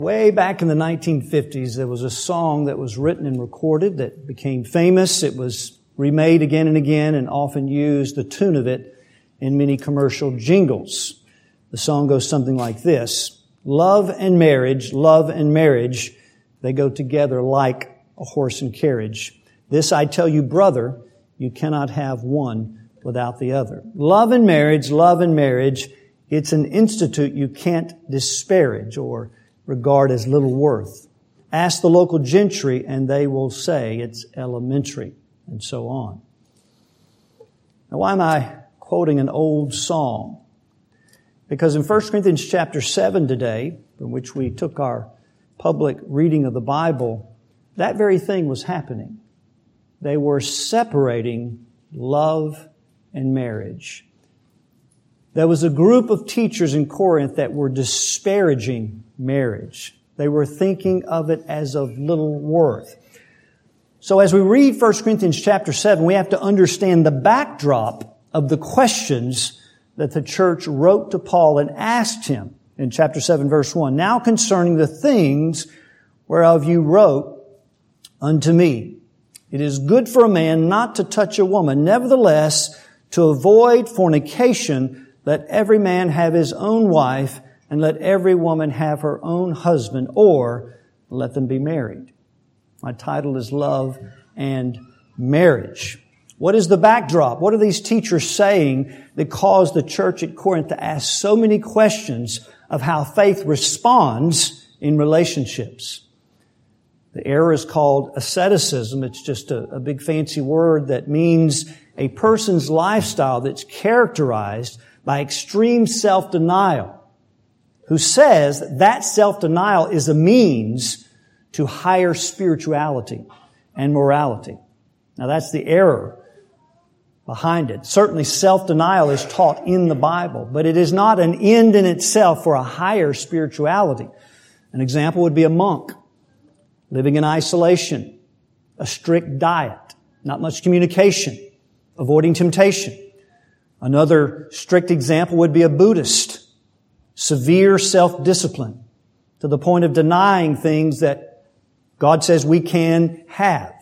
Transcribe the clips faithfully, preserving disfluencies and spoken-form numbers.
Way back in the nineteen fifties, there was a song that was written and recorded that became famous. It was remade again and again and often used, the tune of it, in many commercial jingles. The song goes something like this: love and marriage, love and marriage, they go together like a horse and carriage. This I tell you, brother, you cannot have one without the other. Love and marriage, love and marriage, it's an institute you can't disparage or regard as little worth. Ask the local gentry and they will say it's elementary, and so on. Now, why am I quoting an old song? Because in First Corinthians chapter seven today, from which we took our public reading of the Bible, that very thing was happening. They were separating love and marriage. There was a group of teachers in Corinth that were disparaging marriage. They were thinking of it as of little worth. So as we read First Corinthians chapter seven, we have to understand the backdrop of the questions that the church wrote to Paul and asked him in chapter seven, verse one. Now concerning the things whereof you wrote unto me, it is good for a man not to touch a woman. Nevertheless, to avoid fornication, let every man have his own wife, and let every woman have her own husband, or let them be married. My title is Love and Marriage. What is the backdrop? What are these teachers saying that caused the church at Corinth to ask so many questions of how faith responds in relationships? The error is called asceticism. It's just a, a big fancy word that means a person's lifestyle that's characterized by extreme self-denial, who says that self-denial is a means to higher spirituality and morality. Now that's the error behind it. Certainly self-denial is taught in the Bible, but it is not an end in itself for a higher spirituality. An example would be a monk living in isolation, a strict diet, not much communication, avoiding temptation. Another strict example would be a Buddhist, severe self-discipline to the point of denying things that God says we can have.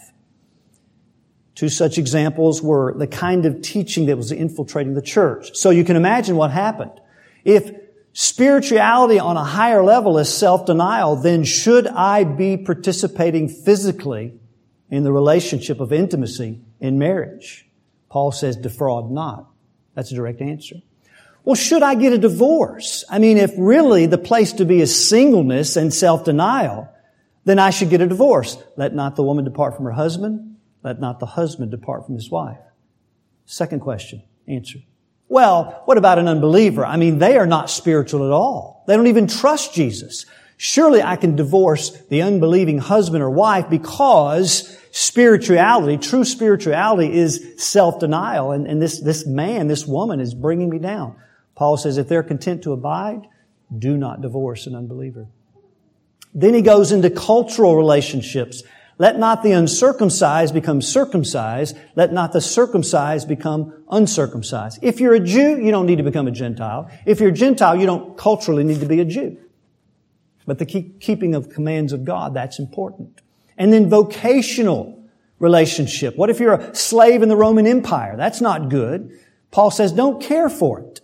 Two such examples were the kind of teaching that was infiltrating the church. So you can imagine what happened. If spirituality on a higher level is self-denial, then should I be participating physically in the relationship of intimacy in marriage? Paul says, defraud not. That's a direct answer. Well, should I get a divorce? I mean, if really the place to be is singleness and self-denial, then I should get a divorce. Let not the woman depart from her husband. Let not the husband depart from his wife. Second question, answer. Well, what about an unbeliever? I mean, they are not spiritual at all. They don't even trust Jesus. Surely I can divorce the unbelieving husband or wife because spirituality, true spirituality is self-denial. And, and this, this man, this woman is bringing me down. Paul says if they're content to abide, do not divorce an unbeliever. Then he goes into cultural relationships. Let not the uncircumcised become circumcised. Let not the circumcised become uncircumcised. If you're a Jew, you don't need to become a Gentile. If you're a Gentile, you don't culturally need to be a Jew. But the keep, keeping of commands of God, that's important. And then vocational relationship. What if you're a slave in the Roman Empire? That's not good. Paul says don't care for it.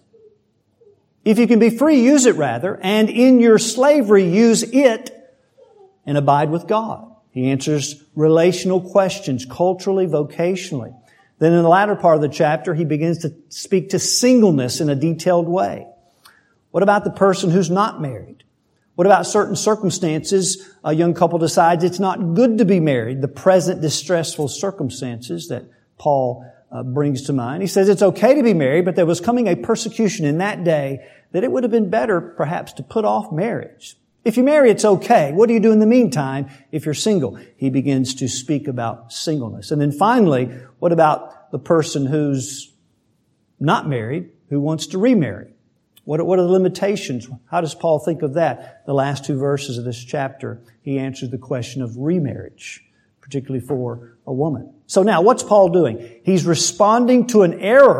If you can be free, use it rather. And in your slavery, use it and abide with God. He answers relational questions, culturally, vocationally. Then in the latter part of the chapter, he begins to speak to singleness in a detailed way. What about the person who's not married? What about certain circumstances? A young couple decides it's not good to be married. The present distressful circumstances that Paul uh, brings to mind. He says it's okay to be married, but there was coming a persecution in that day that it would have been better perhaps to put off marriage. If you marry, it's okay. What do you do in the meantime if you're single? He begins to speak about singleness. And then finally, what about the person who's not married, who wants to remarry? What, what are the limitations? How does Paul think of that? The last two verses of this chapter, he answers the question of remarriage, particularly for a woman. So now, what's Paul doing? He's responding to an error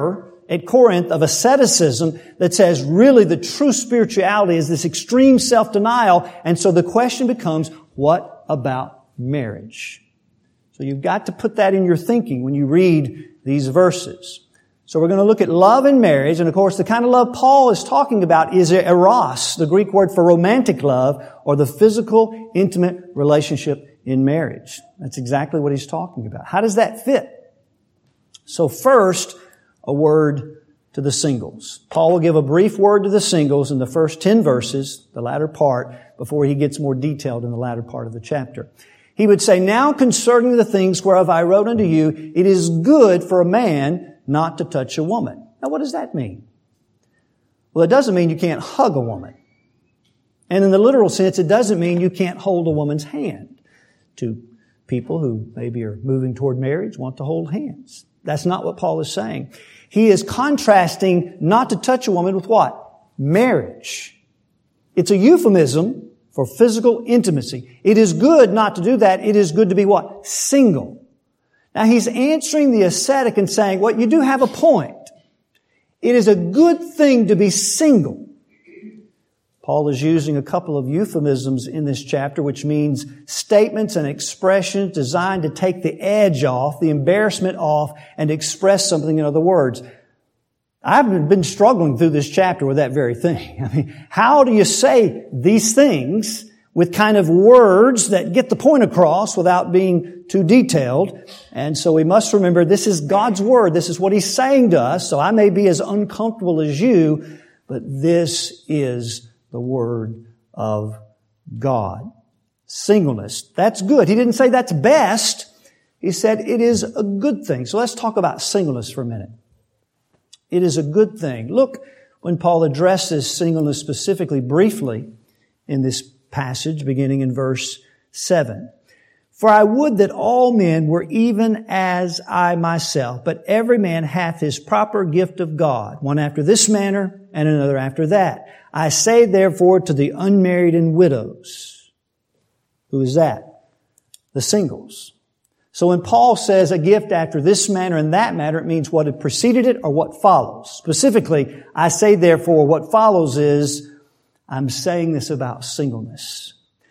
at Corinth of asceticism that says really the true spirituality is this extreme self-denial. And so the question becomes, what about marriage? So you've got to put that in your thinking when you read these verses. So we're going to look at love and marriage. And of course, the kind of love Paul is talking about is eros, the Greek word for romantic love, or the physical, intimate relationship in marriage. That's exactly what he's talking about. How does that fit? So first, a word to the singles. Paul will give a brief word to the singles in the first ten verses, the latter part, before he gets more detailed in the latter part of the chapter. He would say, now concerning the things whereof I wrote unto you, it is good for a man not to touch a woman. Now what does that mean? Well, it doesn't mean you can't hug a woman. And in the literal sense, it doesn't mean you can't hold a woman's hand. Two people who maybe are moving toward marriage want to hold hands. That's not what Paul is saying. He is contrasting not to touch a woman with what? Marriage. It's a euphemism for physical intimacy. It is good not to do that. It is good to be what? Single. Now he's answering the ascetic and saying, well, you do have a point. It is a good thing to be single. Paul is using a couple of euphemisms in this chapter, which means statements and expressions designed to take the edge off, the embarrassment off, and express something in other words. I've been struggling through this chapter with that very thing. I mean, how do you say these things with kind of words that get the point across without being too detailed? And so we must remember this is God's Word. This is what He's saying to us. So I may be as uncomfortable as you, but this is the Word of God. Singleness. That's good. He didn't say that's best. He said it is a good thing. So let's talk about singleness for a minute. It is a good thing. Look, when Paul addresses singleness specifically, briefly, in this passage, beginning in verse seven. For I would that all men were even as I myself, but every man hath his proper gift of God, one after this manner, and another after that. I say therefore to the unmarried and widows. Who is that? The singles. So when Paul says a gift after this manner and that manner, it means what had preceded it or what follows. Specifically, I say therefore what follows is, I'm saying this about singleness.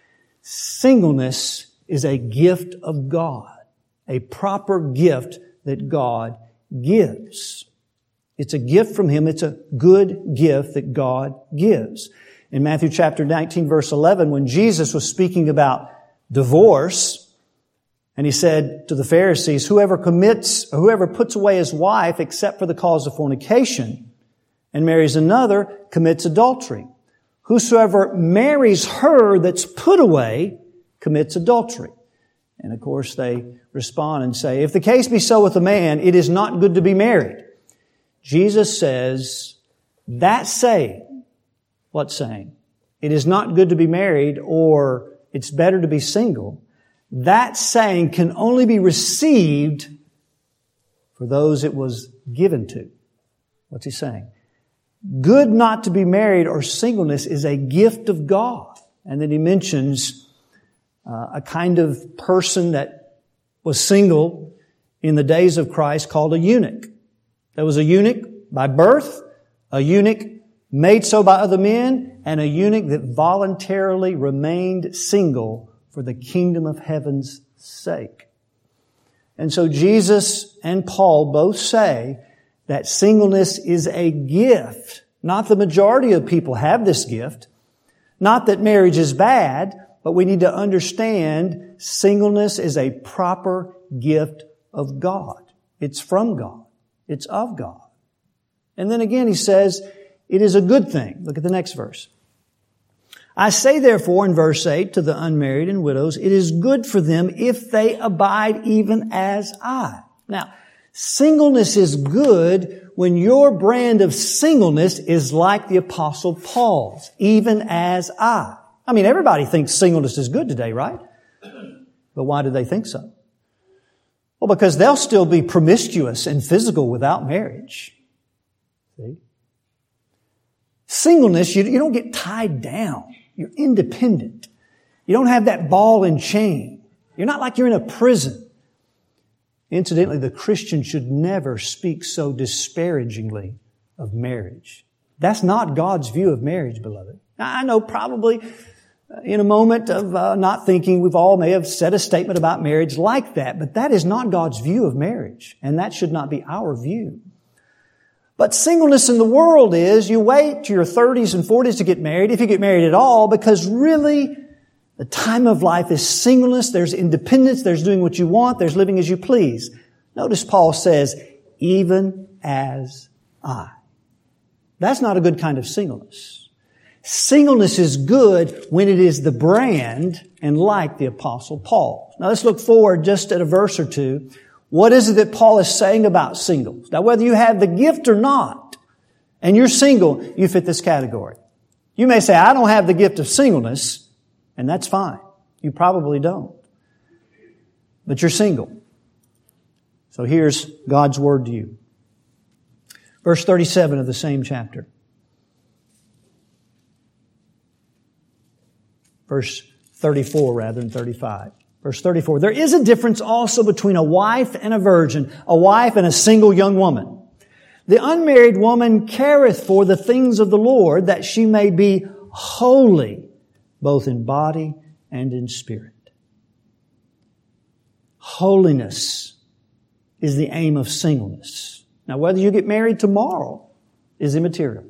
Singleness is a gift of God, a proper gift that God gives. It's a gift from Him. It's a good gift that God gives. In Matthew chapter nineteen, verse eleven, when Jesus was speaking about divorce, and He said to the Pharisees, whoever commits, or whoever puts away his wife except for the cause of fornication and marries another commits adultery. Whosoever marries her that's put away commits adultery. And of course they respond and say, if the case be so with a man, it is not good to be married. Jesus says, that saying, what saying? It is not good to be married, or it's better to be single. That saying can only be received for those it was given to. What's He saying? Good not to be married or singleness is a gift of God. And then He mentions uh, a kind of person that was single in the days of Christ called a eunuch. There was a eunuch by birth, a eunuch made so by other men, and a eunuch that voluntarily remained single for the kingdom of heaven's sake. And so Jesus and Paul both say that singleness is a gift. Not the majority of people have this gift. Not that marriage is bad, but we need to understand singleness is a proper gift of God. It's from God. It's of God. And then again he says, it is a good thing. Look at the next verse. I say therefore in verse eight to the unmarried and widows, it is good for them if they abide even as I. Now, singleness is good when your brand of singleness is like the Apostle Paul's, even as I. I mean, everybody thinks singleness is good today, right? But why do they think so? Well, because they'll still be promiscuous and physical without marriage. See? Singleness, you, you don't get tied down. You're independent. You don't have that ball and chain. You're not like you're in a prison. Incidentally, the Christian should never speak so disparagingly of marriage. That's not God's view of marriage, beloved. Now, I know probably in a moment of uh, not thinking, we've all may have said a statement about marriage like that, but that is not God's view of marriage, and that should not be our view. But singleness in the world is you wait to your thirties and forties to get married, if you get married at all, because really the time of life is singleness. There's independence. There's doing what you want. There's living as you please. Notice Paul says, even as I. That's not a good kind of singleness. Singleness is good when it is the brand and like the Apostle Paul. Now let's look forward just at a verse or two. What is it that Paul is saying about singles? Now whether you have the gift or not, and you're single, you fit this category. You may say, I don't have the gift of singleness. And that's fine. You probably don't. But you're single. So here's God's word to you. Verse thirty-seven of the same chapter. Verse thirty-four rather than thirty-five. Verse thirty-four. There is a difference also between a wife and a virgin, a wife and a single young woman. The unmarried woman careth for the things of the Lord, that she may be holy, both in body and in spirit. Holiness is the aim of singleness. Now, whether you get married tomorrow is immaterial.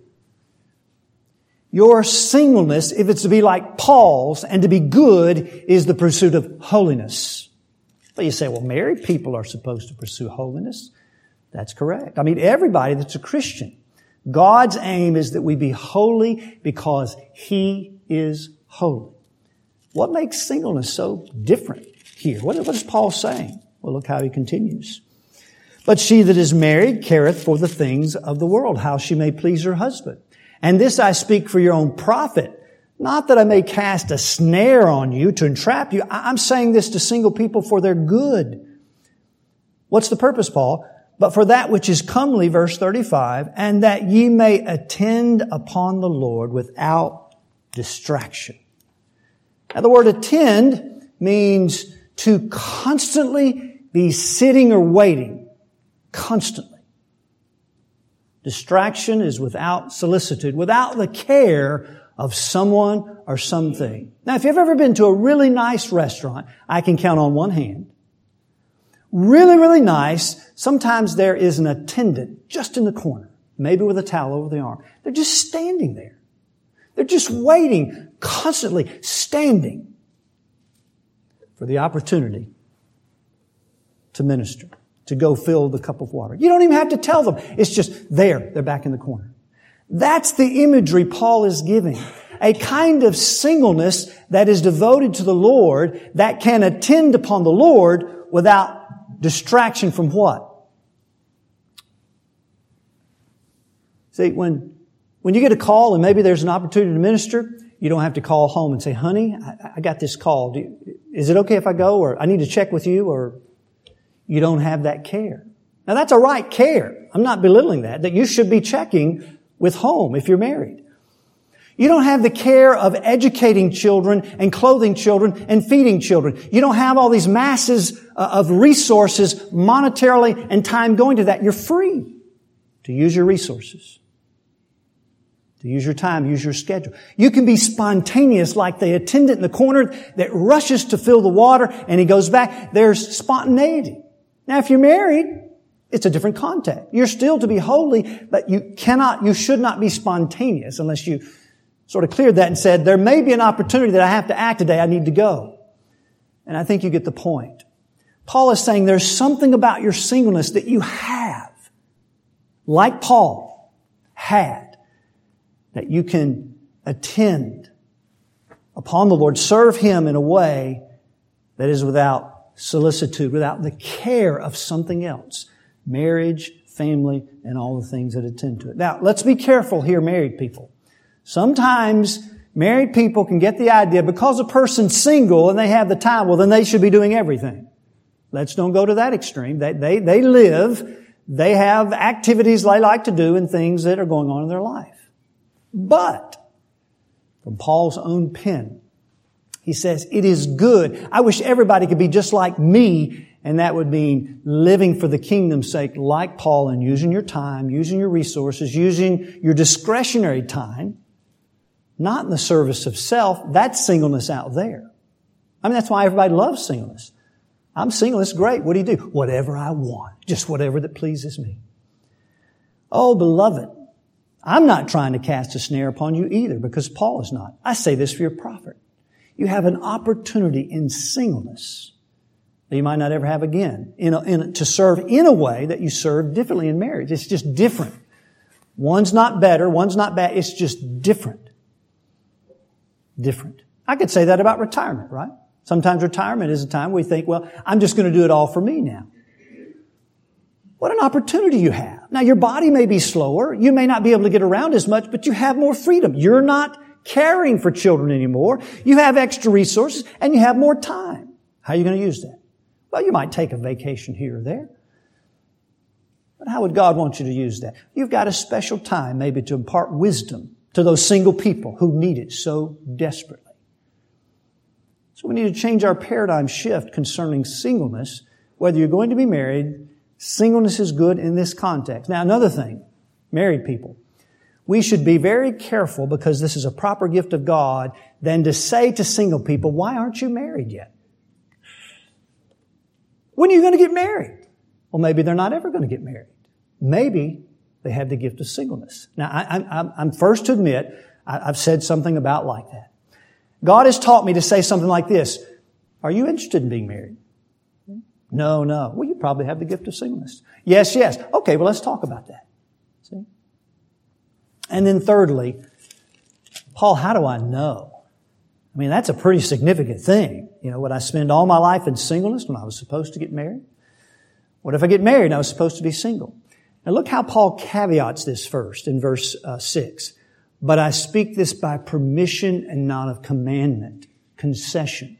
Your singleness, if it's to be like Paul's and to be good, is the pursuit of holiness. But you say, well, married people are supposed to pursue holiness. That's correct. I mean, everybody that's a Christian. God's aim is that we be holy because He is holy. What makes singleness so different here? What, what is Paul saying? Well, look how he continues. But she that is married careth for the things of the world, how she may please her husband. And this I speak for your own profit, not that I may cast a snare on you to entrap you. I'm saying this to single people for their good. What's the purpose, Paul? But for that which is comely, verse thirty-five, and that ye may attend upon the Lord without distraction. Now, the word attend means to constantly be sitting or waiting. Constantly. Distraction is without solicitude, without the care of someone or something. Now, if you've ever been to a really nice restaurant, I can count on one hand. Really, really nice. Sometimes there is an attendant just in the corner, maybe with a towel over the arm. They're just standing there. They're just waiting, constantly standing for the opportunity to minister, to go fill the cup of water. You don't even have to tell them. It's just there. They're back in the corner. That's the imagery Paul is giving. A kind of singleness that is devoted to the Lord, that can attend upon the Lord without distraction from what? See, when When you get a call and maybe there's an opportunity to minister, you don't have to call home and say, honey, I, I got this call. Do you, is it okay if I go? Or I need to check with you? Or you don't have that care. Now that's a right care. I'm not belittling that, that you should be checking with home if you're married. You don't have the care of educating children and clothing children and feeding children. You don't have all these masses of resources monetarily and time going to that. You're free to use your resources. To use your time, use your schedule. You can be spontaneous like the attendant in the corner that rushes to fill the water and he goes back. There's spontaneity. Now, if you're married, it's a different context. You're still to be holy, but you cannot, you should not be spontaneous unless you sort of cleared that and said, there may be an opportunity that I have to act today. I need to go. And I think you get the point. Paul is saying there's something about your singleness that you have, like Paul had, that you can attend upon the Lord, serve Him in a way that is without solicitude, without the care of something else. Marriage, family, and all the things that attend to it. Now, let's be careful here, married people. Sometimes married people can get the idea because a person's single and they have the time, well, then they should be doing everything. Let's don't go to that extreme. They, they, they live, they have activities they like to do and things that are going on in their life. But, from Paul's own pen, He says, it is good. I wish everybody could be just like me. And that would mean living for the kingdom's sake, like Paul, and using your time, using your resources, using your discretionary time, not in the service of self. That's singleness out there. I mean, that's why everybody loves singleness. I'm single. It's great. What do you do? Whatever I want. Just whatever that pleases me. Oh, beloved, I'm not trying to cast a snare upon you either, because Paul is not. I say this for your profit. You have an opportunity in singleness that you might not ever have again, in a, in a, to serve in a way that you serve differently in marriage. It's just different. One's not better, one's not bad. It's just different. Different. I could say that about retirement, right? Sometimes retirement is a time we think, well, I'm just going to do it all for me now. What an opportunity you have. Now, your body may be slower. You may not be able to get around as much, but you have more freedom. You're not caring for children anymore. You have extra resources and you have more time. How are you going to use that? Well, you might take a vacation here or there. But how would God want you to use that? You've got a special time maybe to impart wisdom to those single people who need it so desperately. So we need to change our paradigm shift concerning singleness. Whether you're going to be married, singleness is good in this context. Now, another thing, married people, we should be very careful, because this is a proper gift of God, than to say to single people, why aren't you married yet? When are you going to get married? Well, maybe they're not ever going to get married. Maybe they have the gift of singleness. Now, I, I, I'm first to admit, I, I've said something about like that. God has taught me to say something like this. Are you interested in being married? No, no. Well, you probably have the gift of singleness. Yes, yes. Okay, well, let's talk about that. See? And then thirdly, Paul, how do I know? I mean, that's a pretty significant thing. You know, would I spend all my life in singleness when I was supposed to get married? What if I get married and I was supposed to be single? Now look how Paul caveats this first in verse uh, six. But I speak this by permission and not of commandment, concession.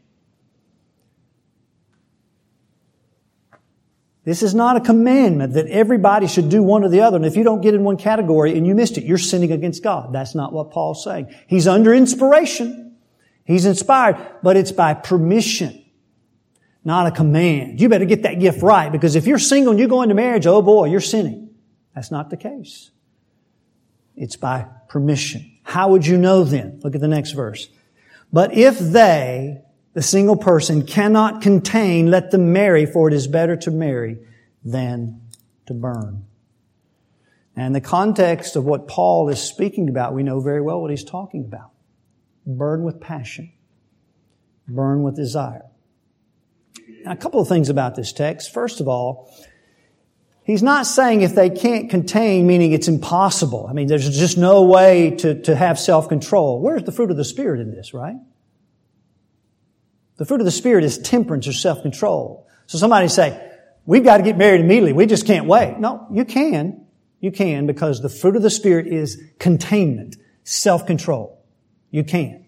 This is not a commandment that everybody should do one or the other. And if you don't get in one category and you missed it, you're sinning against God. That's not what Paul's saying. He's under inspiration. He's inspired, but it's by permission, not a command. You better get that gift right, because if you're single and you go into marriage, oh boy, you're sinning. That's not the case. It's by permission. How would you know then? Look at the next verse. But if they, the single person, cannot contain, let them marry, for it is better to marry than to burn. And the context of what Paul is speaking about, we know very well what he's talking about. Burn with passion. Burn with desire. Now, a couple of things about this text. First of all, he's not saying if they can't contain, meaning it's impossible. I mean, there's just no way to, to have self-control. Where's the fruit of the Spirit in this, right? The fruit of the Spirit is temperance or self-control. So somebody say, we've got to get married immediately. We just can't wait. No, you can. You can, because the fruit of the Spirit is containment, self-control. You can.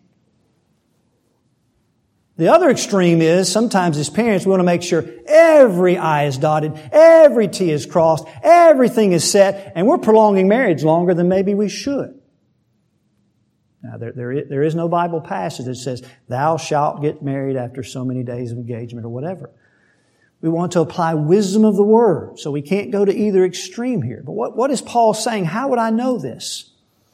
The other extreme is sometimes as parents we want to make sure every I is dotted, every T is crossed, everything is set, and we're prolonging marriage longer than maybe we should. Now, there, there, is, there is no Bible passage that says, thou shalt get married after so many days of engagement or whatever. We want to apply wisdom of the Word, so we can't go to either extreme here. But what, what is Paul saying? How would I know this?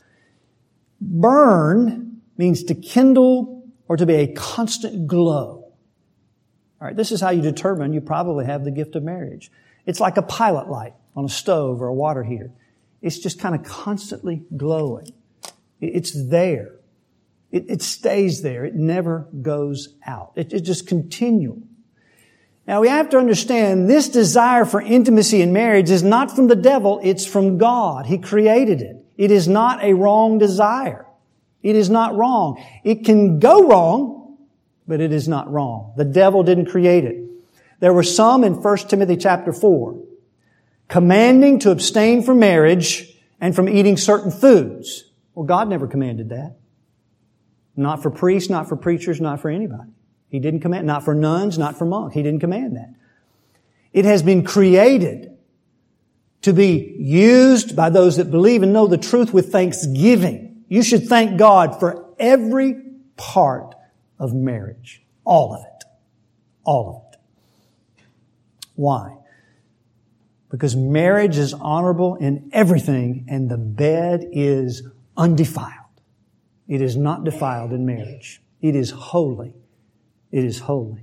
Burn means to kindle or to be a constant glow. All right, this is how you determine you probably have the gift of marriage. It's like a pilot light on a stove or a water heater. It's just kind of constantly glowing. It's there. It, it stays there. It never goes out. It, it's just continual. Now we have to understand this desire for intimacy in marriage is not from the devil, it's from God. He created it. It is not a wrong desire. It is not wrong. It can go wrong, but it is not wrong. The devil didn't create it. There were some in First Timothy chapter four commanding to abstain from marriage and from eating certain foods. Well, God never commanded that. Not for priests, not for preachers, not for anybody. He didn't command, not for nuns, not for monks. He didn't command that. It has been created to be used by those that believe and know the truth with thanksgiving. You should thank God for every part of marriage. All of it. All of it. Why? Because marriage is honorable in everything, and the bed is undefiled. It is not defiled in marriage. It is holy. It is holy.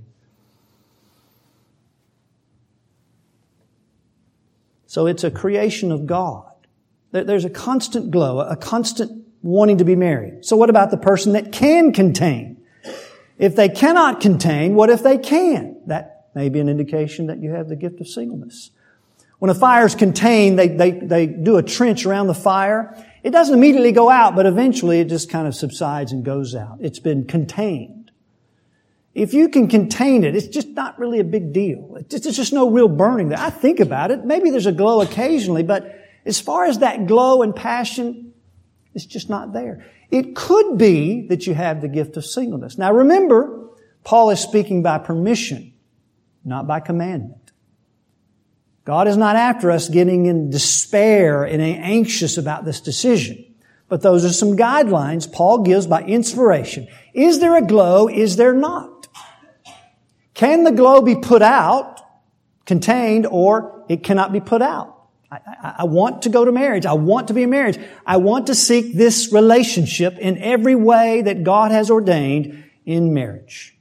So it's a creation of God. There's a constant glow, a constant wanting to be married. So what about the person that can contain? If they cannot contain, what if they can? That may be an indication that you have the gift of singleness. When a fire is contained, they, they, they do a trench around the fire. It doesn't immediately go out, but eventually it just kind of subsides and goes out. It's been contained. If you can contain it, it's just not really a big deal. It's just no real burning there. I think about it. Maybe there's a glow occasionally, but as far as that glow and passion, it's just not there. It could be that you have the gift of singleness. Now remember, Paul is speaking by permission, not by commandment. God is not after us getting in despair and anxious about this decision. But those are some guidelines Paul gives by inspiration. Is there a glow? Is there not? Can the glow be put out, contained, or it cannot be put out? I, I, I want to go to marriage. I want to be in marriage. I want to seek this relationship in every way that God has ordained in marriage.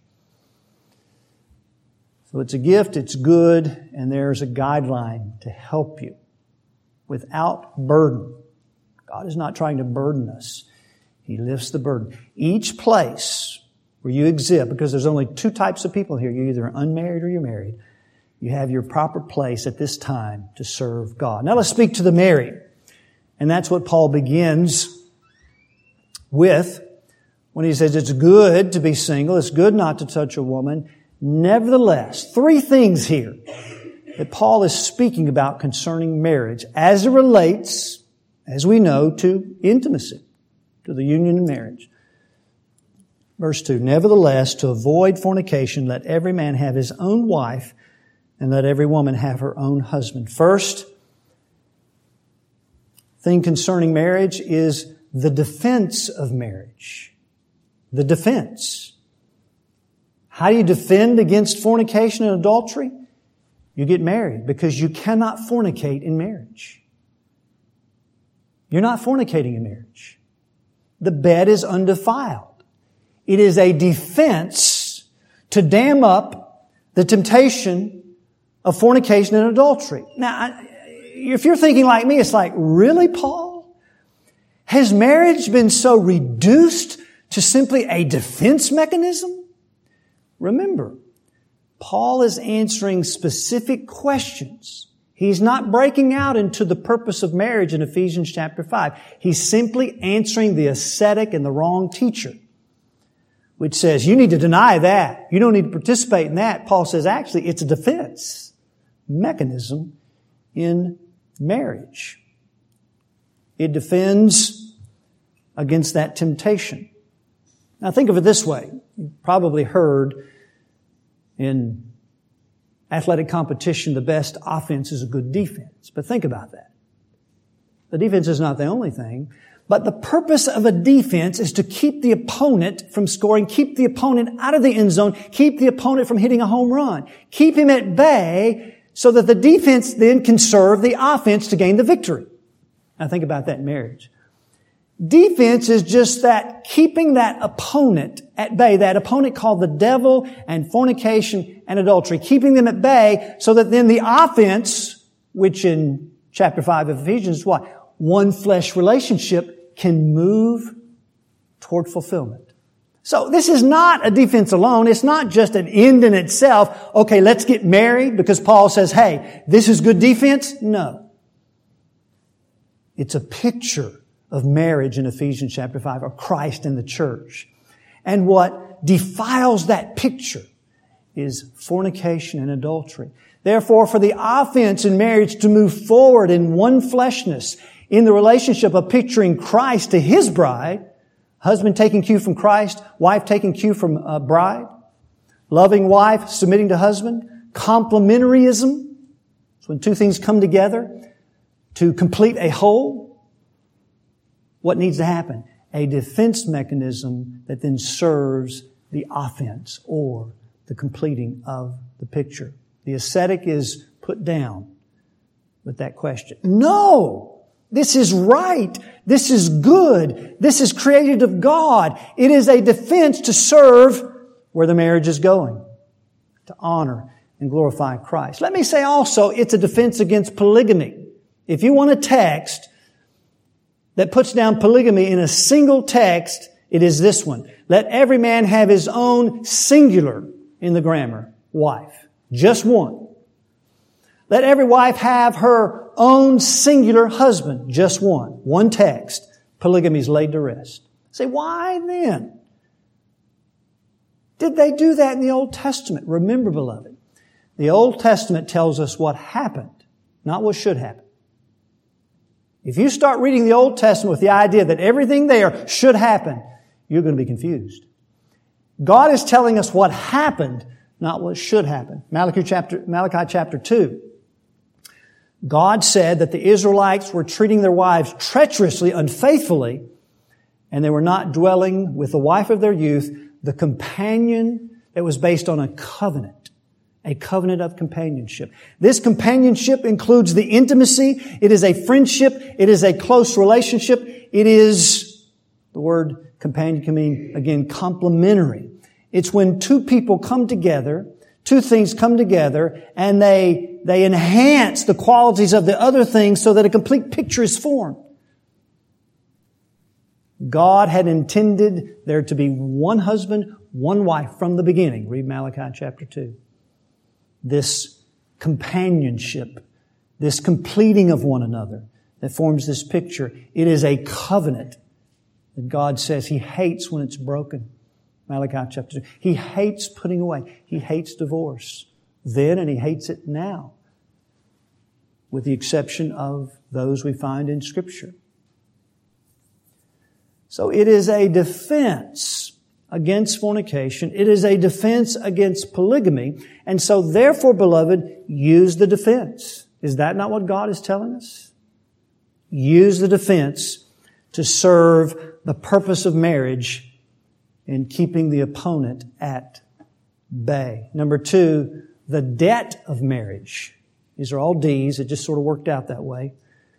So it's a gift, it's good, and there's a guideline to help you without burden. God is not trying to burden us. He lifts the burden. Each place where you exist, because there's only two types of people here, you're either unmarried or you're married, you have your proper place at this time to serve God. Now let's speak to the married. And that's what Paul begins with when he says it's good to be single, it's good not to touch a woman. Nevertheless, three things here that Paul is speaking about concerning marriage as it relates, as we know, to intimacy, to the union of marriage. Verse two, nevertheless, to avoid fornication, let every man have his own wife, and let every woman have her own husband. First thing concerning marriage is the defense of marriage. The defense. How do you defend against fornication and adultery? You get married, because you cannot fornicate in marriage. You're not fornicating in marriage. The bed is undefiled. It is a defense to dam up the temptation of fornication and adultery. Now, if you're thinking like me, it's like, really, Paul? Has marriage been so reduced to simply a defense mechanism? Remember, Paul is answering specific questions. He's not breaking out into the purpose of marriage in Ephesians chapter five. He's simply answering the ascetic and the wrong teacher, which says, you need to deny that. You don't need to participate in that. Paul says, actually, it's a defense mechanism in marriage. It defends against that temptation. Now think of it this way. You've probably heard in athletic competition, the best offense is a good defense. But think about that. The defense is not the only thing. But the purpose of a defense is to keep the opponent from scoring, keep the opponent out of the end zone, keep the opponent from hitting a home run, keep him at bay so that the defense then can serve the offense to gain the victory. Now think about that in marriage. Defense is just that, keeping that opponent at bay, that opponent called the devil and fornication and adultery, keeping them at bay so that then the offense, which in chapter five of Ephesians is what? One flesh relationship, can move toward fulfillment. So this is not a defense alone. It's not just an end in itself. Okay, let's get married because Paul says, hey, this is good defense. No. It's a picture of marriage in Ephesians chapter five, or Christ in the church. And what defiles that picture is fornication and adultery. Therefore, for the offense in marriage to move forward in one fleshness, in the relationship of picturing Christ to His bride, husband taking cue from Christ, wife taking cue from a bride, loving wife submitting to husband, complementarism, it's when two things come together to complete a whole. What needs to happen? A defense mechanism that then serves the offense or the completing of the picture. The ascetic is put down with that question. No! This is right. This is good. This is created of God. It is a defense to serve where the marriage is going, to honor and glorify Christ. Let me say also, it's a defense against polygamy. If you want a text that puts down polygamy in a single text, it is this one. Let every man have his own singular, in the grammar, wife. Just one. Let every wife have her own singular husband. Just one. One text. Polygamy is laid to rest. Say, why then did they do that in the Old Testament? Remember, beloved, the Old Testament tells us what happened, not what should happen. If you start reading the Old Testament with the idea that everything there should happen, you're going to be confused. God is telling us what happened, not what should happen. Malachi chapter, Malachi chapter two. God said that the Israelites were treating their wives treacherously, unfaithfully, and they were not dwelling with the wife of their youth, the companion that was based on a covenant. A covenant of companionship. This companionship includes the intimacy. It is a friendship. It is a close relationship. It is, the word companion can mean, again, complementary. It's when two people come together, two things come together, and they, they enhance the qualities of the other things so that a complete picture is formed. God had intended there to be one husband, one wife from the beginning. Read Malachi chapter two. This companionship, this completing of one another that forms this picture. It is a covenant that God says He hates when it's broken. Malachi chapter two. He hates putting away. He hates divorce then, and He hates it now, with the exception of those we find in Scripture. So it is a defense against fornication. It is a defense against polygamy. And so therefore, beloved, use the defense. Is that not what God is telling us? Use the defense to serve the purpose of marriage in keeping the opponent at bay. Number two, the debt of marriage. These are all D's. It just sort of worked out that way.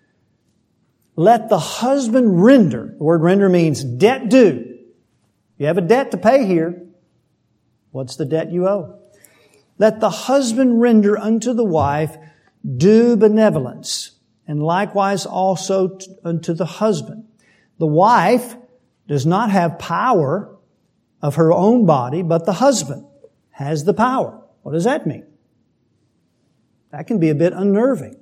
Let the husband render. The word render means debt due. You have a debt to pay here. What's the debt you owe? Let the husband render unto the wife due benevolence, and likewise also unto the husband. The wife does not have power of her own body, but the husband has the power. What does that mean? That can be a bit unnerving.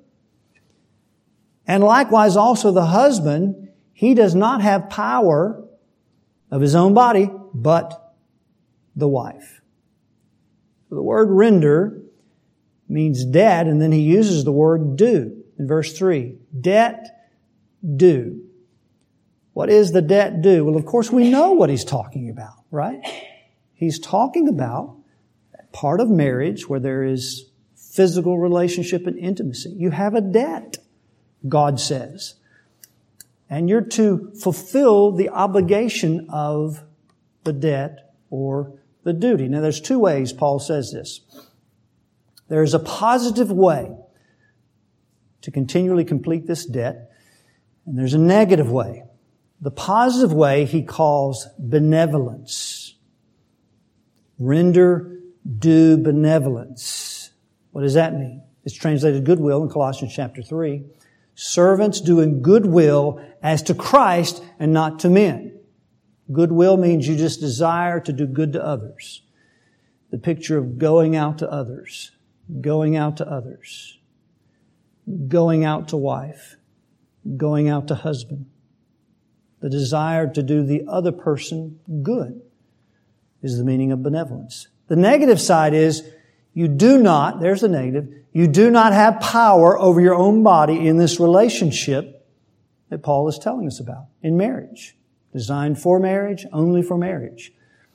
And likewise also the husband, he does not have power of his own body, but the wife. The word render means debt, and then he uses the word due in verse three. Debt due. What is the debt due? Well, of course, we know what he's talking about, right? He's talking about that part of marriage where there is physical relationship and intimacy. You have a debt, God says. And you're to fulfill the obligation of the debt or the duty. Now, there's two ways Paul says this. There's a positive way to continually complete this debt, and there's a negative way. The positive way he calls benevolence. Render due benevolence. What does that mean? It's translated goodwill in Colossians chapter three. Servants doing goodwill as to Christ and not to men. Goodwill means you just desire to do good to others. The picture of going out to others, going out to others, going out to wife, going out to husband. The desire to do the other person good is the meaning of benevolence. The negative side is you do not, there's the negative, you do not have power over your own body in this relationship that Paul is telling us about in marriage. Designed for marriage, only for marriage.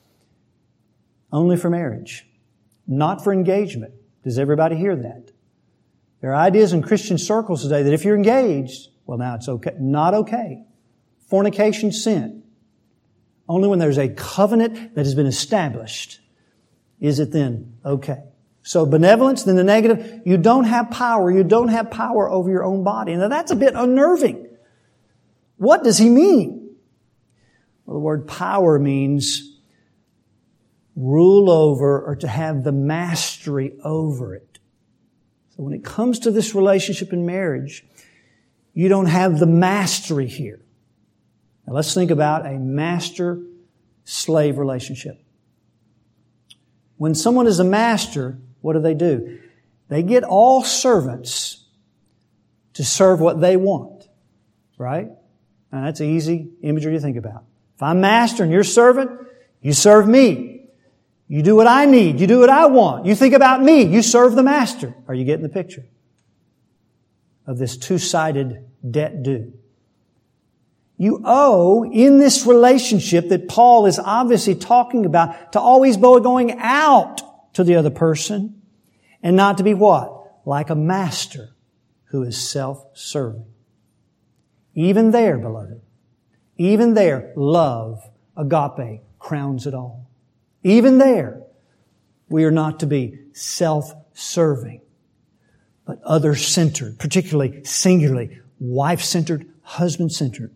Only for marriage. Not for engagement. Does everybody hear that? There are ideas in Christian circles today that if you're engaged, well, now it's okay. Not okay. Fornication, sin. Only when there's a covenant that has been established is it then okay. So benevolence, then the negative, you don't have power. You don't have power over your own body. Now that's a bit unnerving. What does he mean? Well, the word power means rule over or to have the mastery over it. So when it comes to this relationship in marriage, you don't have the mastery here. Now let's think about a master-slave relationship. When someone is a master, what do they do? They get all servants to serve what they want. Right? Now that's an easy imagery to think about. If I'm master and you're servant, you serve me. You do what I need. You do what I want. You think about me. You serve the master. Are you getting the picture of this two-sided debt due? You owe in this relationship that Paul is obviously talking about to always be going out to the other person and not to be what? Like a master who is self-serving. Even there, beloved, even there, love, agape, crowns it all. Even there, we are not to be self-serving, but other-centered, particularly singularly, wife-centered, husband-centered.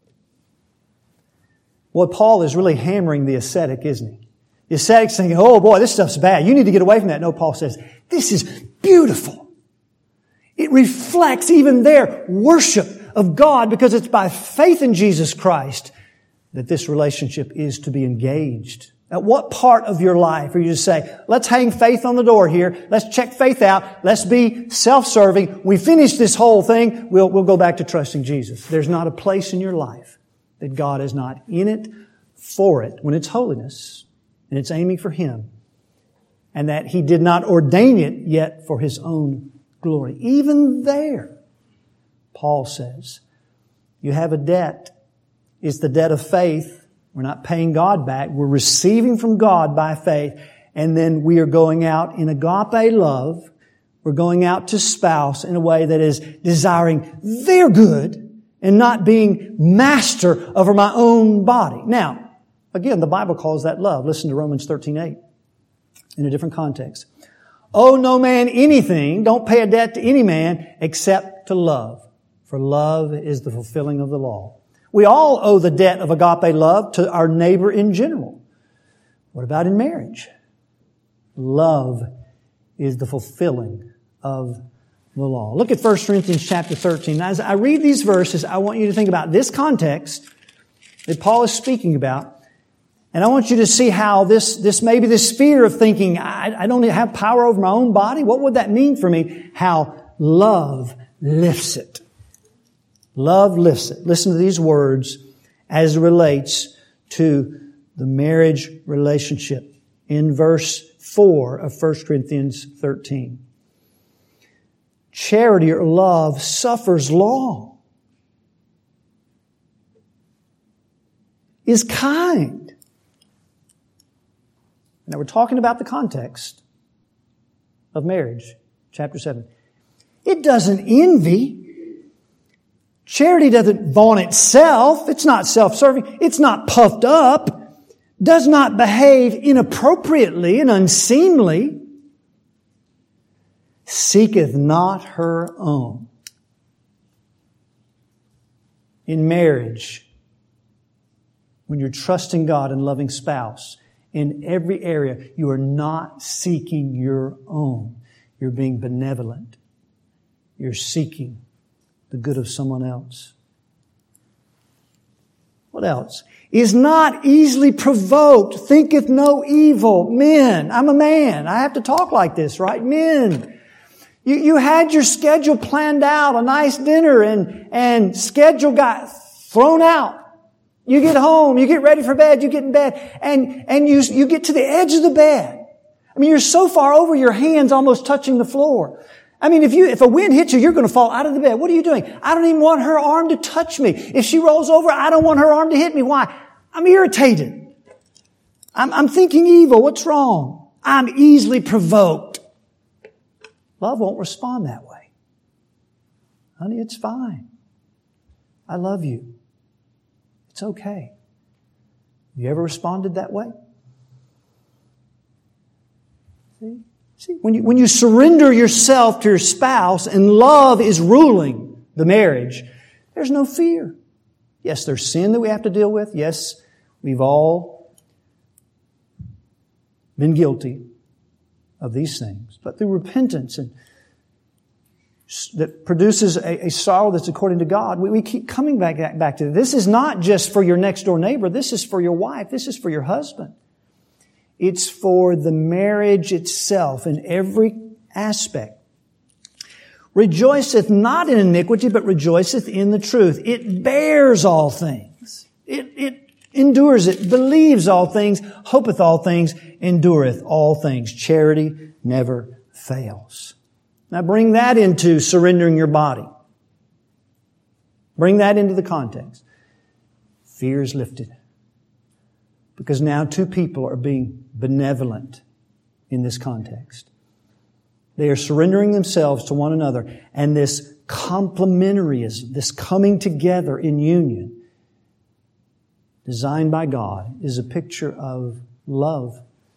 Boy, Paul is really hammering the ascetic, isn't he? The ascetic's thinking, oh boy, this stuff's bad. You need to get away from that. No, Paul says, this is beautiful. It reflects even their worship of God because it's by faith in Jesus Christ that this relationship is to be engaged. At what part of your life are you to say, let's hang faith on the door here. Let's check faith out. Let's be self-serving. We finish this whole thing. We'll, we'll go back to trusting Jesus. There's not a place in your life that God is not in it, for it, when it's holiness and it's aiming for Him, and that He did not ordain it yet for His own glory. Even there, Paul says, you have a debt. It's the debt of faith. We're not paying God back. We're receiving from God by faith, and then we are going out in agape love. We're going out to spouse in a way that is desiring their good and not being master over my own body. Now, again, the Bible calls that love. Listen to Romans thirteen eight in a different context. Owe no man anything, don't pay a debt to any man except to love, for love is the fulfilling of the law. We all owe the debt of agape love to our neighbor in general. What about in marriage? Love is the fulfilling of the law. Look at First Corinthians chapter thirteen. Now, as I read these verses, I want you to think about this context that Paul is speaking about. And I want you to see how this, this maybe this fear of thinking, I, I don't have power over my own body. What would that mean for me? How love lifts it. Love lifts it. Listen to these words as it relates to the marriage relationship in verse four of First Corinthians thirteen. Charity or love suffers long, is kind. Now we're talking about the context of marriage, chapter seven. It doesn't envy. Charity doesn't vaunt itself. It's not self-serving. It's not puffed up. Does not behave inappropriately and unseemly. Seeketh not her own. In marriage, when you're trusting God and loving spouse, in every area, you are not seeking your own. You're being benevolent. You're seeking the good of someone else. What else? Is not easily provoked, thinketh no evil. Men, I'm a man. I have to talk like this, right? Men. You, you had your schedule planned out, a nice dinner, and, and schedule got thrown out. You get home, you get ready for bed, you get in bed, and, and you, you get to the edge of the bed. I mean, you're so far over, your hands almost touching the floor. I mean, if you, if a wind hits you, you're going to fall out of the bed. What are you doing? I don't even want her arm to touch me. If she rolls over, I don't want her arm to hit me. Why? I'm irritated. I'm, I'm thinking evil. What's wrong? I'm easily provoked. Love won't respond that way. Honey, it's fine. I love you. It's okay. You ever responded that way? See? See, when you, when you surrender yourself to your spouse and love is ruling the marriage, there's no fear. Yes, there's sin that we have to deal with. Yes, we've all been guilty of these things. But through repentance and that produces a, a sorrow that's according to God, we, we keep coming back, back to it. This is not just for your next door neighbor. This is for your wife. This is for your husband. It's for the marriage itself in every aspect. Rejoiceth not in iniquity, but rejoiceth in the truth. It bears all things. It, it endures it, believes all things, hopeth all things, endureth all things. Charity never fails. Now bring that into surrendering your body. Bring that into the context. Fear is lifted. Because now two people are being benevolent in this context. They are surrendering themselves to one another. And this complementarism, this coming together in union, designed by God, is a picture of love.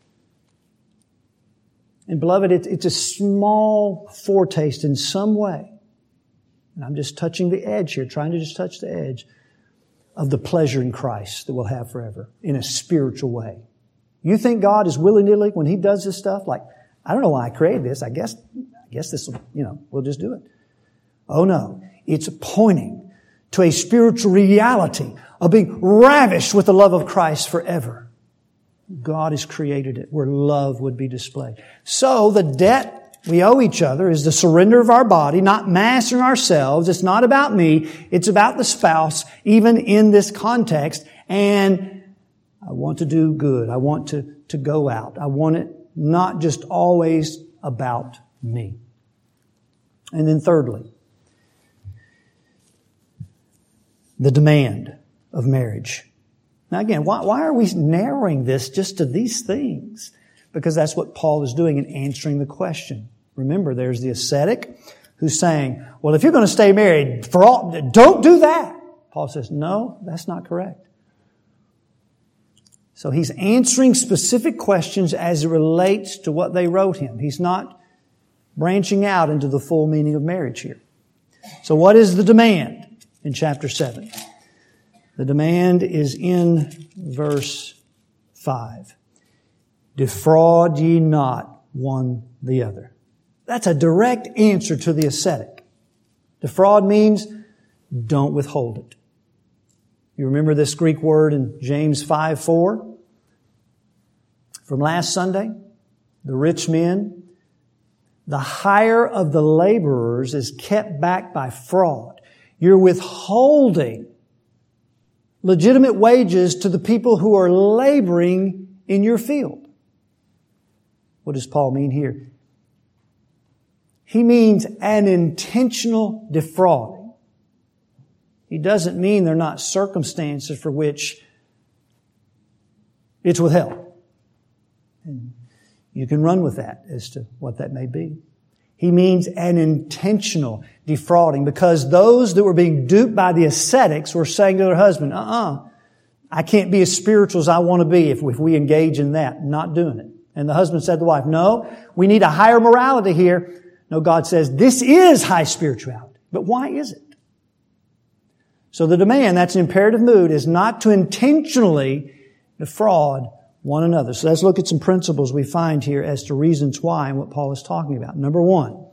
And beloved, it, it's a small foretaste in some way. And I'm just touching the edge here, trying to just touch the edge of the pleasure in Christ that we'll have forever in a spiritual way. You think God is willy-nilly when He does this stuff? Like, I don't know why I created this. I guess, I guess this will, you know, we'll just do it. Oh no. It's pointing to a spiritual reality of being ravished with the love of Christ forever. God has created it where love would be displayed. So the debt we owe each other is the surrender of our body, not mastering ourselves. It's not about me. It's about the spouse, even in this context. And I want to do good. I want to, to go out. I want it not just always about me. And then thirdly, the demand of marriage. Now again, why, why are we narrowing this just to these things? Because that's what Paul is doing in answering the question. Remember, there's the ascetic who's saying, well, if you're going to stay married, for all, don't do that. Paul says, no, that's not correct. So he's answering specific questions as it relates to what they wrote him. He's not branching out into the full meaning of marriage here. So what is the demand in chapter seven? The demand is in verse five. Defraud ye not one the other. That's a direct answer to the ascetic. Defraud means don't withhold it. You remember this Greek word in James five four? From last Sunday? The rich men. The hire of the laborers is kept back by fraud. You're withholding legitimate wages to the people who are laboring in your field. What does Paul mean here? He means an intentional defrauding. He doesn't mean they're not circumstances for which it's withheld. And you can run with that as to what that may be. He means an intentional defrauding, because those that were being duped by the ascetics were saying to their husband, uh-uh, I can't be as spiritual as I want to be if, if we engage in that. Not doing it. And the husband said to the wife, no, we need a higher morality here. No, God says this is high spirituality. But why is it? So the demand, that's an imperative mood, is not to intentionally defraud one another. So let's look at some principles we find here as to reasons why and what Paul is talking about. Number one,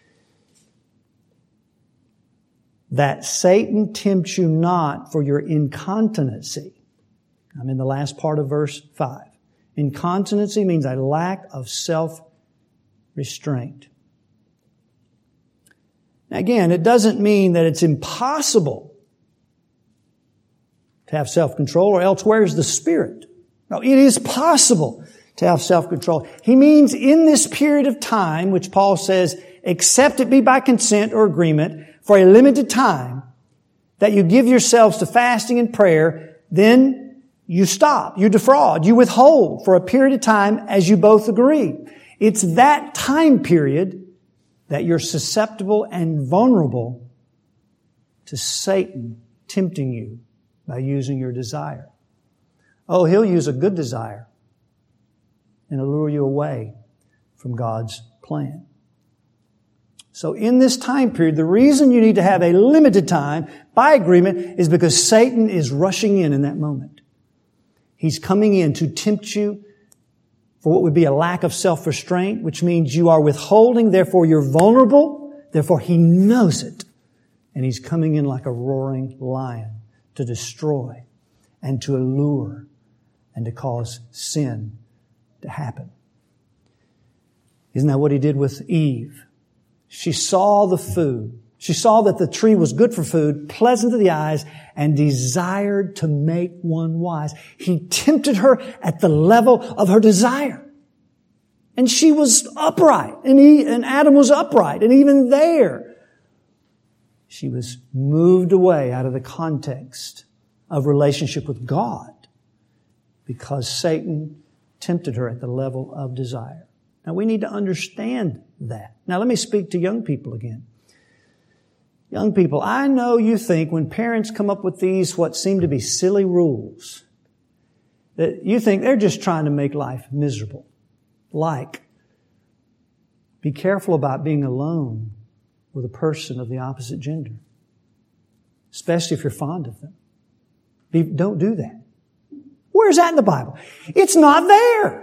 that Satan tempts you not for your incontinency. I'm in the last part of verse five. Incontinency means a lack of self-restraint. Now again, it doesn't mean that it's impossible to have self-control, or else where's the Spirit? No, it is possible to have self-control. He means in this period of time, which Paul says, except it be by consent or agreement for a limited time, that you give yourselves to fasting and prayer, then you stop, you defraud, you withhold for a period of time as you both agree. It's that time period that you're susceptible and vulnerable to Satan tempting you by using your desire. Oh, he'll use a good desire and allure you away from God's plan. So in this time period, the reason you need to have a limited time by agreement is because Satan is rushing in in that moment. He's coming in to tempt you for what would be a lack of self-restraint, which means you are withholding, therefore you're vulnerable, therefore he knows it. And he's coming in like a roaring lion to destroy and to allure and to cause sin to happen. Isn't that what he did with Eve? She saw the food. She saw that the tree was good for food, pleasant to the eyes, and desired to make one wise. He tempted her at the level of her desire. And she was upright, and he, and Adam was upright, and even there, she was moved away out of the context of relationship with God because Satan tempted her at the level of desire. Now, we need to understand that. Now, let me speak to young people again. Young people, I know you think when parents come up with these what seem to be silly rules, that you think they're just trying to make life miserable. Like, be careful about being alone with a person of the opposite gender, especially if you're fond of them. Be, don't do that. Where's that in the Bible? It's not there.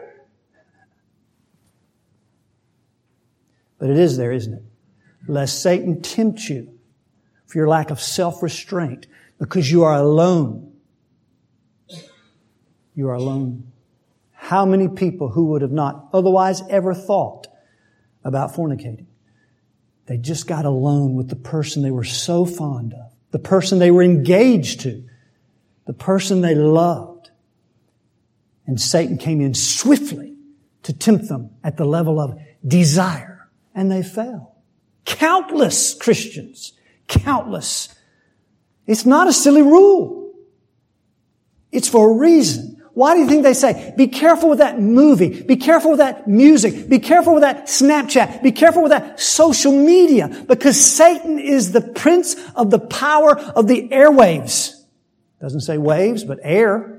But it is there, isn't it? Lest Satan tempt you for your lack of self-restraint because you are alone. You are alone. How many people who would have not otherwise ever thought about fornicating? They just got alone with the person they were so fond of, the person they were engaged to, the person they loved. And Satan came in swiftly to tempt them at the level of desire. And they fell. Countless Christians. Countless. It's not a silly rule. It's for a reason. Why do you think they say, be careful with that movie, be careful with that music, be careful with that Snapchat, be careful with that social media? Because Satan is the prince of the power of the airwaves. Doesn't say waves, but air.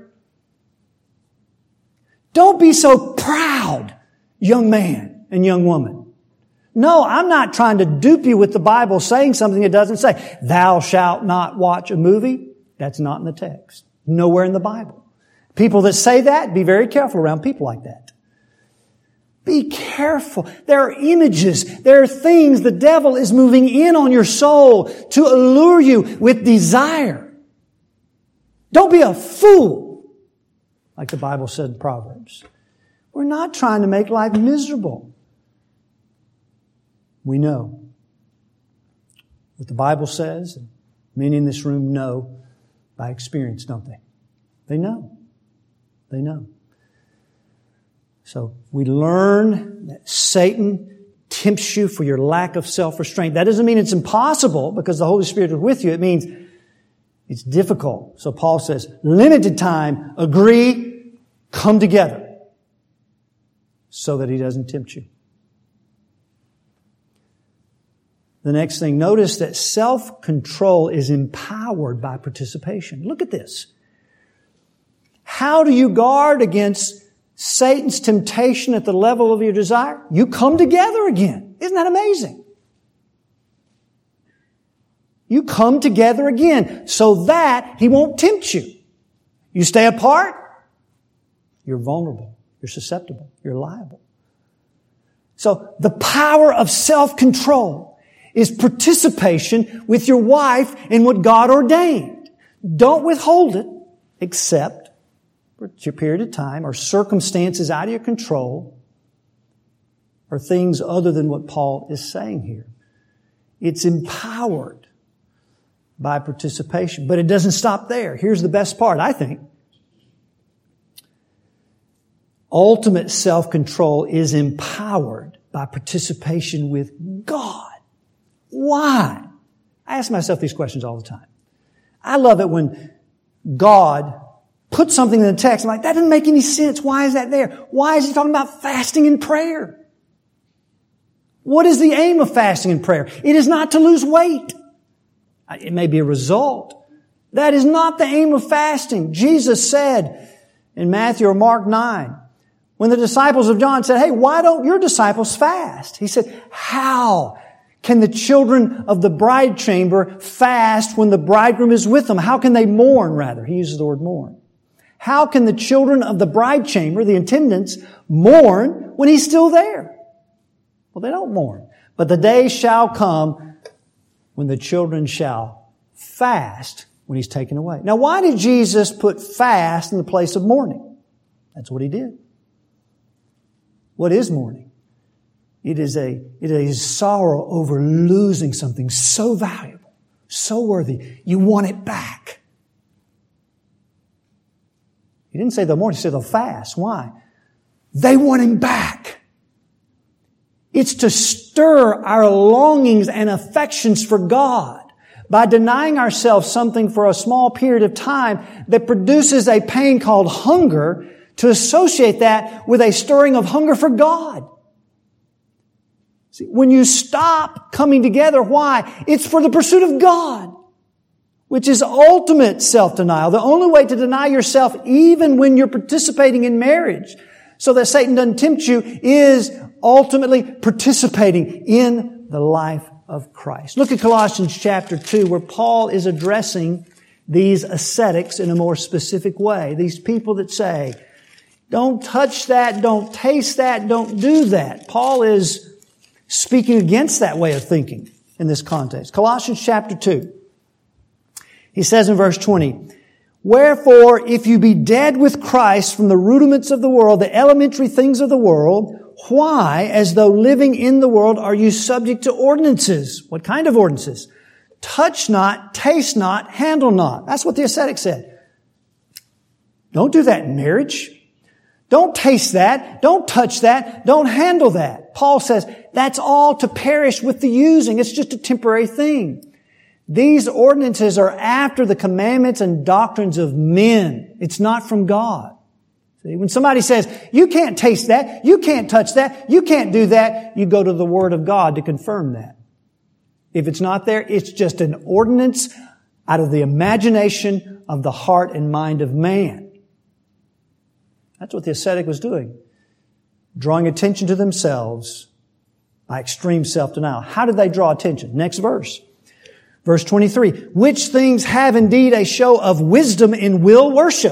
Don't be so proud, young man and young woman. No, I'm not trying to dupe you with the Bible saying something it doesn't say. Thou shalt not watch a movie. That's not in the text. Nowhere in the Bible. People that say that, be very careful around people like that. Be careful. There are images. There are things the devil is moving in on your soul to allure you with desire. Don't be a fool, like the Bible said in Proverbs. We're not trying to make life miserable. We know what the Bible says, and many in this room know by experience, don't they? They know. They know. So we learn that Satan tempts you for your lack of self-restraint. That doesn't mean it's impossible because the Holy Spirit is with you. It means it's difficult. So Paul says, limited time, agree, come together so that he doesn't tempt you. The next thing, notice that self-control is empowered by participation. Look at this. How do you guard against Satan's temptation at the level of your desire? You come together again. Isn't that amazing? You come together again so that he won't tempt you. You stay apart, you're vulnerable, you're susceptible, you're liable. So the power of self-control is participation with your wife in what God ordained. Don't withhold it, except for a period of time or circumstances out of your control or things other than what Paul is saying here. It's empowered by participation. But it doesn't stop there. Here's the best part, I think. Ultimate self-control is empowered by participation with God. Why? I ask myself these questions all the time. I love it when God puts something in the text. I'm like, that doesn't make any sense. Why is that there? Why is he talking about fasting and prayer? What is the aim of fasting and prayer? It is not to lose weight. It may be a result. That is not the aim of fasting. Jesus said in Matthew or Mark nine. When the disciples of John said, hey, why don't your disciples fast? He said, how can the children of the bride chamber fast when the bridegroom is with them? How can they mourn, rather? He uses the word mourn. How can the children of the bride chamber, the attendants, mourn when He's still there? Well, they don't mourn. But the day shall come when the children shall fast when He's taken away. Now, why did Jesus put fast in the place of mourning? That's what He did. What is mourning? It is a, it is sorrow over losing something so valuable, so worthy. You want it back. He didn't say they'll mourn. He said they'll fast. Why? They want Him back. It's to stir our longings and affections for God by denying ourselves something for a small period of time that produces a pain called hunger, to associate that with a stirring of hunger for God. See, when you stop coming together, why? It's for the pursuit of God, which is ultimate self-denial. The only way to deny yourself, even when you're participating in marriage, so that Satan doesn't tempt you, is ultimately participating in the life of Christ. Look at Colossians chapter two, where Paul is addressing these ascetics in a more specific way. These people that say, don't touch that, don't taste that, don't do that. Paul is speaking against that way of thinking in this context. Colossians chapter two. He says in verse twenty, wherefore, if you be dead with Christ from the rudiments of the world, the elementary things of the world, why, as though living in the world, are you subject to ordinances? What kind of ordinances? Touch not, taste not, handle not. That's what the ascetic said. Don't do that in marriage. Don't taste that. Don't touch that. Don't handle that. Paul says that's all to perish with the using. It's just a temporary thing. These ordinances are after the commandments and doctrines of men. It's not from God. See, when somebody says, you can't taste that, you can't touch that, you can't do that, you go to the Word of God to confirm that. If it's not there, it's just an ordinance out of the imagination of the heart and mind of man. That's what the ascetic was doing. Drawing attention to themselves by extreme self-denial. How did they draw attention? Next verse. Verse twenty-three. Which things have indeed a show of wisdom in will worship.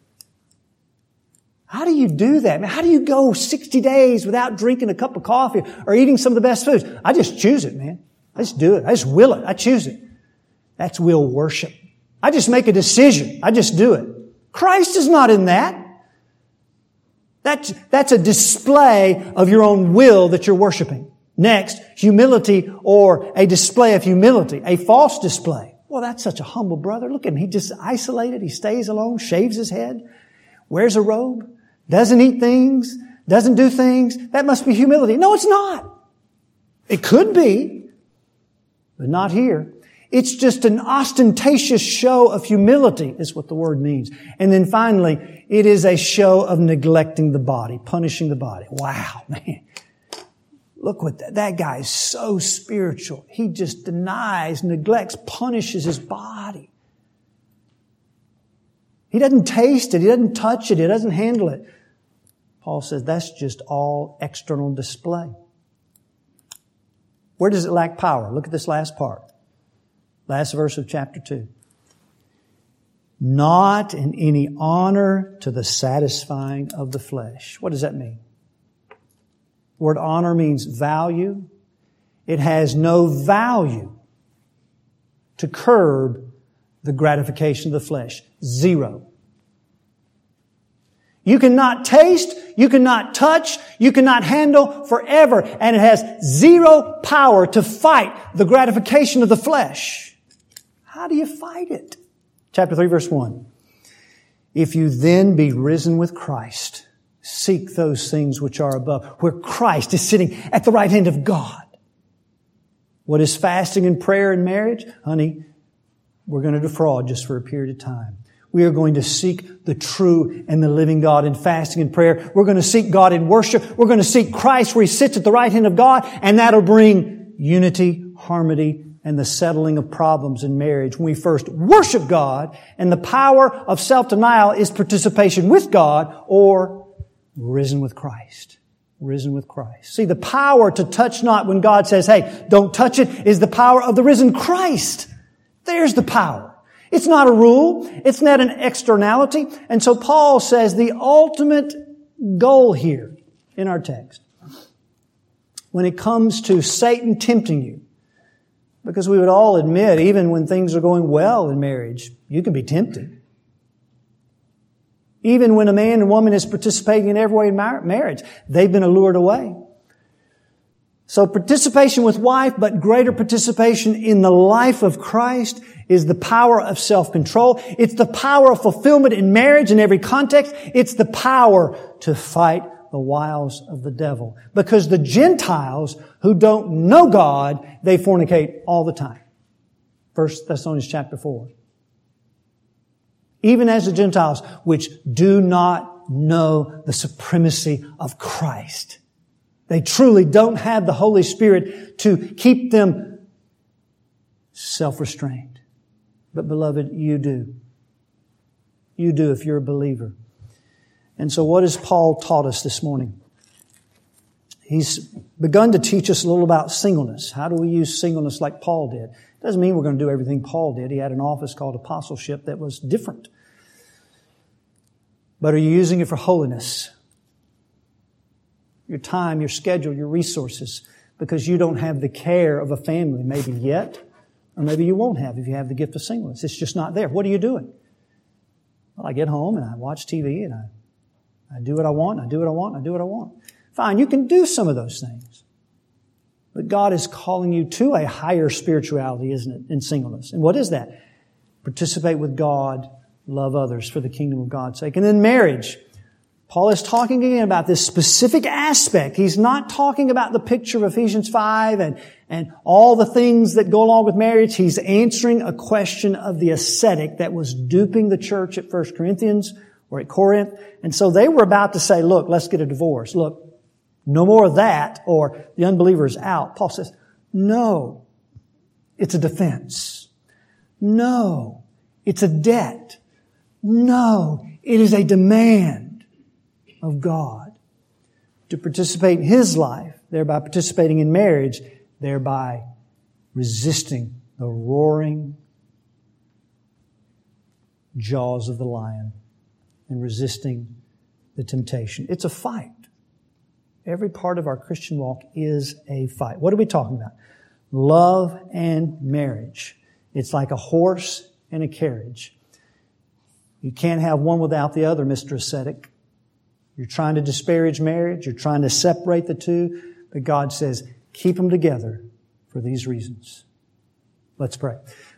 How do you do that? How do you go sixty days without drinking a cup of coffee or eating some of the best foods? I just choose it, man. I just do it. I just will it. I choose it. That's will worship. I just make a decision. I just do it. Christ is not in that. That's, that's a display of your own will that you're worshiping. Next, humility or a display of humility, a false display. Well, that's such a humble brother. Look at him. He just isolated. He stays alone, shaves his head, wears a robe, doesn't eat things, doesn't do things. That must be humility. No, it's not. It could be, but not here. It's just an ostentatious show of humility, is what the word means. And then finally, it is a show of neglecting the body, punishing the body. Wow, man. Look what that, that guy is so spiritual. He just denies, neglects, punishes his body. He doesn't taste it. He doesn't touch it. He doesn't handle it. Paul says that's just all external display. Where does it lack power? Look at this last part. Last verse of chapter two. Not in any honor to the satisfying of the flesh. What does that mean? The word honor means value. It has no value to curb the gratification of the flesh. Zero. You cannot taste, you cannot touch, you cannot handle forever. And it has zero power to fight the gratification of the flesh. How do you fight it? Chapter three, verse one. If you then be risen with Christ, seek those things which are above, where Christ is sitting at the right hand of God. What is fasting and prayer and marriage? Honey, we're going to defraud just for a period of time. We are going to seek the true and the living God in fasting and prayer. We're going to seek God in worship. We're going to seek Christ where He sits at the right hand of God, and that'll bring unity, harmony, and the settling of problems in marriage. When we first worship God, and the power of self-denial is participation with God or risen with Christ. Risen with Christ. See, the power to touch not when God says, hey, don't touch it, is the power of the risen Christ. There's the power. It's not a rule. It's not an externality. And so Paul says the ultimate goal here in our text, when it comes to Satan tempting you, because we would all admit, even when things are going well in marriage, you can be tempted. Even when a man and woman is participating in every way in marriage, they've been allured away. So participation with wife, but greater participation in the life of Christ is the power of self-control. It's the power of fulfillment in marriage in every context. It's the power to fight the wiles of the devil. Because the Gentiles who don't know God, they fornicate all the time. First Thessalonians chapter four. Even as the Gentiles which do not know the supremacy of Christ. They truly don't have the Holy Spirit to keep them self-restrained. But beloved, you do. You do if you're a believer. And so what has Paul taught us this morning? He's begun to teach us a little about singleness. How do we use singleness like Paul did? Doesn't mean we're going to do everything Paul did. He had an office called apostleship that was different. But are you using it for holiness? Your time, your schedule, your resources, because you don't have the care of a family maybe yet, or maybe you won't have if you have the gift of singleness. It's just not there. What are you doing? Well, I get home and I watch T V and I, I do what I want, I do what I want, I do what I want. Fine, you can do some of those things. But God is calling you to a higher spirituality, isn't it, in singleness? And what is that? Participate with God, love others for the kingdom of God's sake. And then marriage. Paul is talking again about this specific aspect. He's not talking about the picture of Ephesians five and, and all the things that go along with marriage. He's answering a question of the ascetic that was duping the church at First Corinthians or at Corinth. And so they were about to say, look, let's get a divorce. Look, no more of that, or the unbeliever is out. Paul says, no, it's a defense. No, it's a debt. No, it is a demand of God to participate in His life, thereby participating in marriage, thereby resisting the roaring jaws of the lion and resisting the temptation. It's a fight. Every part of our Christian walk is a fight. What are we talking about? Love and marriage. It's like a horse and a carriage. You can't have one without the other, Mister Ascetic. You're trying to disparage marriage. You're trying to separate the two. But God says, keep them together for these reasons. Let's pray.